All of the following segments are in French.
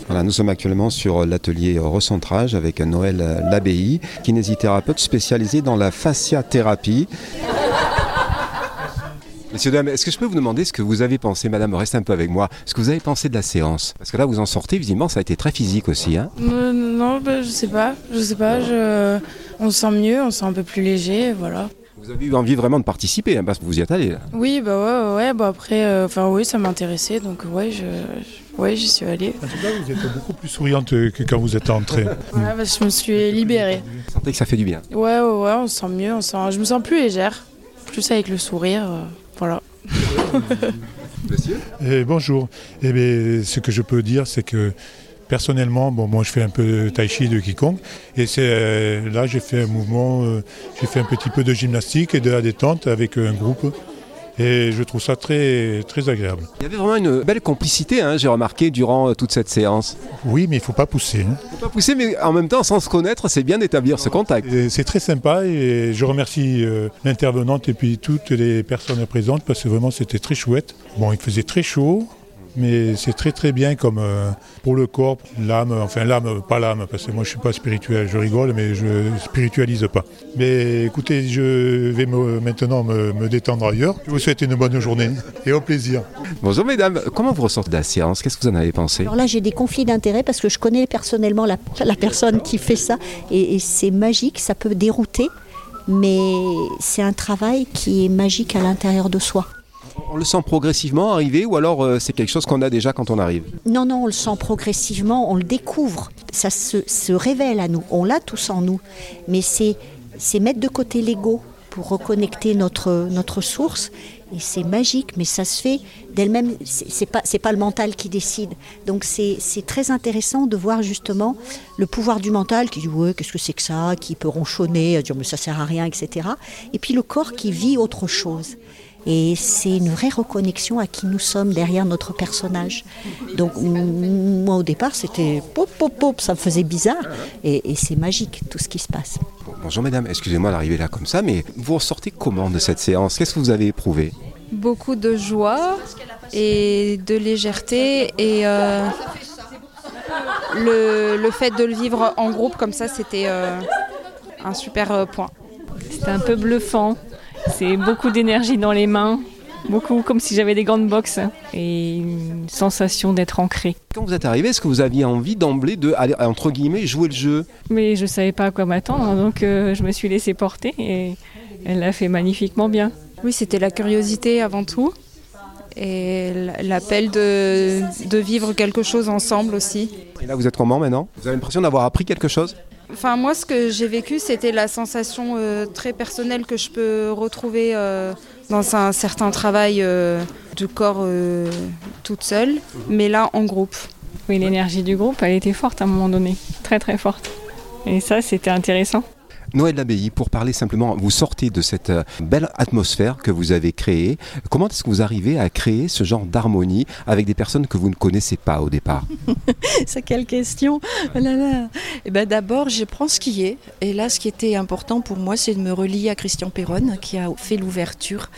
Voilà, nous sommes actuellement sur l'atelier recentrage avec Noël Labbaye, kinésithérapeute spécialisée dans la fasciathérapie. Messieurs, dames, est-ce que je peux vous demander ce que vous avez pensé, madame, restez un peu avec moi, ce que vous avez pensé de la séance? Parce que là, vous en sortez, visiblement, ça a été très physique aussi. Hein. Non, je sais pas. On se sent mieux, on se sent un peu plus léger, voilà. Vous avez eu envie vraiment de participer, hein, parce que vous y êtes allé. Là. Oui, ouais, après, oui, ça m'intéressait, donc j'y suis allée. En tout cas, vous êtes beaucoup plus souriante que quand vous êtes entrée. Ouais, je me suis libérée. Vous sentez que ça fait du bien? Ouais, on se sent mieux, je me sens plus légère, plus avec le sourire, voilà. Monsieur ? Bonjour. Ce que je peux dire, c'est que personnellement, moi je fais un peu de tai chi, de qigong, et là j'ai fait un mouvement, j'ai fait un petit peu de gymnastique et de la détente avec un groupe. Et je trouve ça très, très agréable. Il y avait vraiment une belle complicité, hein, j'ai remarqué, durant toute cette séance. Oui, mais il ne faut pas pousser. Il ne faut pas pousser, mais en même temps, sans se connaître, c'est bien d'établir ce contact. Et c'est très sympa et je remercie l'intervenante et puis toutes les personnes présentes parce que vraiment c'était très chouette. Bon, il faisait très chaud. Mais c'est très très bien comme pour le corps, l'âme, pas l'âme, parce que moi je ne suis pas spirituel, je rigole, mais je ne spiritualise pas. Mais écoutez, je vais maintenant me détendre ailleurs. Je vous souhaite une bonne journée et au plaisir. Bonjour mesdames, comment vous ressortez de la séance? Qu'est-ce que vous en avez pensé? Alors là j'ai des conflits d'intérêts parce que je connais personnellement la personne qui fait ça et c'est magique, ça peut dérouter, mais c'est un travail qui est magique à l'intérieur de soi. On le sent progressivement arriver ou alors c'est quelque chose qu'on a déjà quand on arrive? Non, on le sent progressivement, on le découvre. Ça se révèle à nous, on l'a tous en nous. Mais c'est mettre de côté l'ego pour reconnecter notre source. Et c'est magique, mais ça se fait d'elle-même. C'est pas le mental qui décide. Donc c'est très intéressant de voir justement le pouvoir du mental qui dit ouais, qu'est-ce que c'est que ça, qui peut ronchonner, dire mais ça sert à rien, etc. Et puis le corps qui vit autre chose. Et c'est une vraie reconnexion à qui nous sommes derrière notre personnage. Donc moi au départ c'était pop, ça me faisait bizarre et c'est magique tout ce qui se passe. Bonjour mesdames, excusez-moi d'arriver là comme ça, mais vous ressortez comment de cette séance? Qu'est-ce que vous avez éprouvé? Beaucoup de joie et de légèreté et le fait de le vivre en groupe comme ça c'était un super point. C'était un peu bluffant. C'est beaucoup d'énergie dans les mains, beaucoup comme si j'avais des grandes boxes et une sensation d'être ancré. Quand vous êtes arrivé, est-ce que vous aviez envie d'emblée de, entre guillemets, jouer le jeu? Mais je ne savais pas à quoi m'attendre, donc je me suis laissée porter et elle l'a fait magnifiquement bien. Oui, c'était la curiosité avant tout et l'appel de vivre quelque chose ensemble aussi. Et là, vous êtes comment maintenant? Vous avez l'impression d'avoir appris quelque chose? Enfin, moi, ce que j'ai vécu, c'était la sensation très personnelle que je peux retrouver dans un certain travail du corps toute seule, mais là, en groupe. Oui, l'énergie du groupe, elle était forte à un moment donné, très très forte. Et ça, c'était intéressant. Noël Labbaye, pour parler simplement, vous sortez de cette belle atmosphère que vous avez créée. Comment est-ce que vous arrivez à créer ce genre d'harmonie avec des personnes que vous ne connaissez pas au départ? C'est quelle question. Oh là là. Eh ben, d'abord, je prends ce qui est. Et là, ce qui était important pour moi, c'est de me relier à Christian Péronne, qui a fait l'ouverture.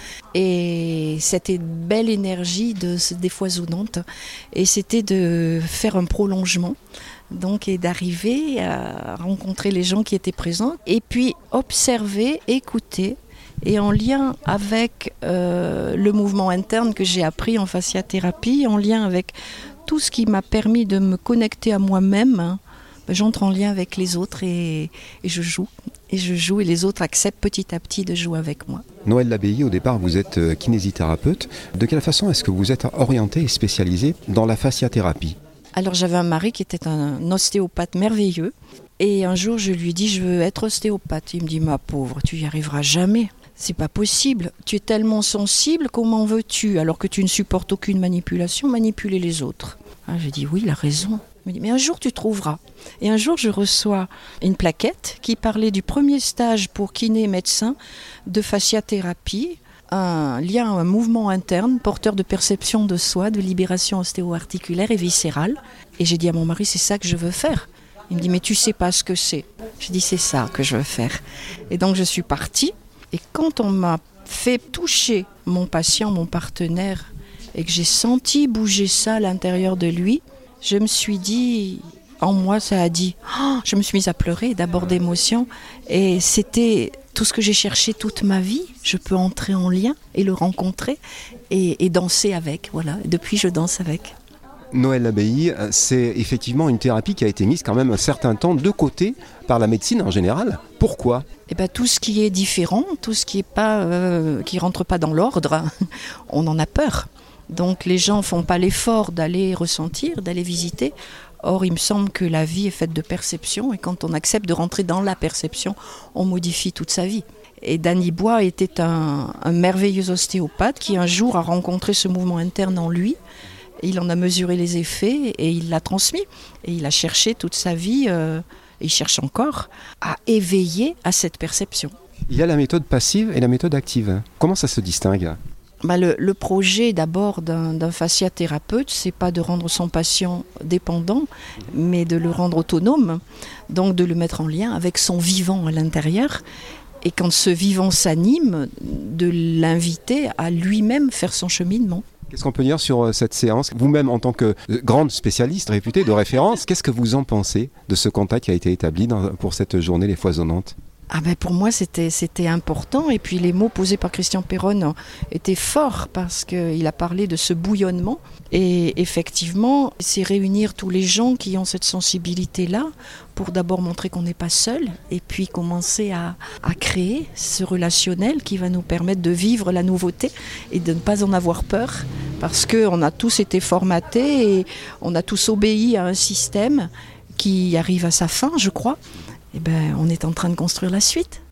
Et c'était une belle énergie défoisonnante. Et c'était de faire un prolongement. Donc, et d'arriver à rencontrer les gens qui étaient présents et puis observer, écouter et en lien avec le mouvement interne que j'ai appris en fasciathérapie, en lien avec tout ce qui m'a permis de me connecter à moi-même, j'entre en lien avec les autres et je joue. Et je joue et les autres acceptent petit à petit de jouer avec moi. Noël Labbaye, au départ, vous êtes kinésithérapeute. De quelle façon est-ce que vous êtes orienté et spécialisé dans la fasciathérapie? Alors j'avais un mari qui était un ostéopathe merveilleux et un jour je lui dis je veux être ostéopathe. Il me dit ma pauvre, tu y arriveras jamais, c'est pas possible, tu es tellement sensible, comment veux-tu alors que tu ne supportes aucune manipulation, manipuler les autres? Je dis oui, il a raison. Il me dit mais un jour tu trouveras. Et un jour je reçois une plaquette qui parlait du premier stage pour kiné médecin de fasciathérapie. Un lien, un mouvement interne, porteur de perception de soi, de libération ostéo-articulaire et viscérale. Et j'ai dit à mon mari, c'est ça que je veux faire. Il me dit, mais tu sais pas ce que c'est. J'ai dit, c'est ça que je veux faire. Et donc je suis partie. Et quand on m'a fait toucher mon patient, mon partenaire, et que j'ai senti bouger ça à l'intérieur de lui, je me suis dit, en moi ça a dit, je me suis mise à pleurer d'abord d'émotion et c'était tout ce que j'ai cherché toute ma vie. Je peux entrer en lien et le rencontrer et danser avec. Voilà, depuis je danse avec. Noël Labbaye, c'est effectivement une thérapie qui a été mise quand même un certain temps de côté par la médecine en général. Pourquoi ? Eh ben, tout ce qui est différent, tout ce qui est pas, qui rentre pas dans l'ordre, on en a peur. Donc les gens font pas l'effort d'aller ressentir, d'aller visiter. Or, il me semble que la vie est faite de perception et quand on accepte de rentrer dans la perception, on modifie toute sa vie. Et Danny Bois était un merveilleux ostéopathe qui un jour a rencontré ce mouvement interne en lui. Et il en a mesuré les effets et il l'a transmis. Et il a cherché toute sa vie, et il cherche encore, à éveiller à cette perception. Il y a la méthode passive et la méthode active. Comment ça se distingue ? Le projet d'abord d'un fasciathérapeute, c'est pas de rendre son patient dépendant, mais de le rendre autonome, donc de le mettre en lien avec son vivant à l'intérieur. Et quand ce vivant s'anime, de l'inviter à lui-même faire son cheminement. Qu'est-ce qu'on peut dire sur cette séance ? Vous-même, en tant que grande spécialiste réputée de référence, qu'est-ce que vous en pensez de ce contact qui a été établi pour cette journée Les Foisonnantes ? Pour moi, c'était important. Et puis les mots posés par Christian Perron étaient forts parce qu'il a parlé de ce bouillonnement. Et effectivement, c'est réunir tous les gens qui ont cette sensibilité-là pour d'abord montrer qu'on n'est pas seul et puis commencer à créer ce relationnel qui va nous permettre de vivre la nouveauté et de ne pas en avoir peur parce qu'on a tous été formatés et on a tous obéi à un système qui arrive à sa fin, je crois. On est en train de construire la suite.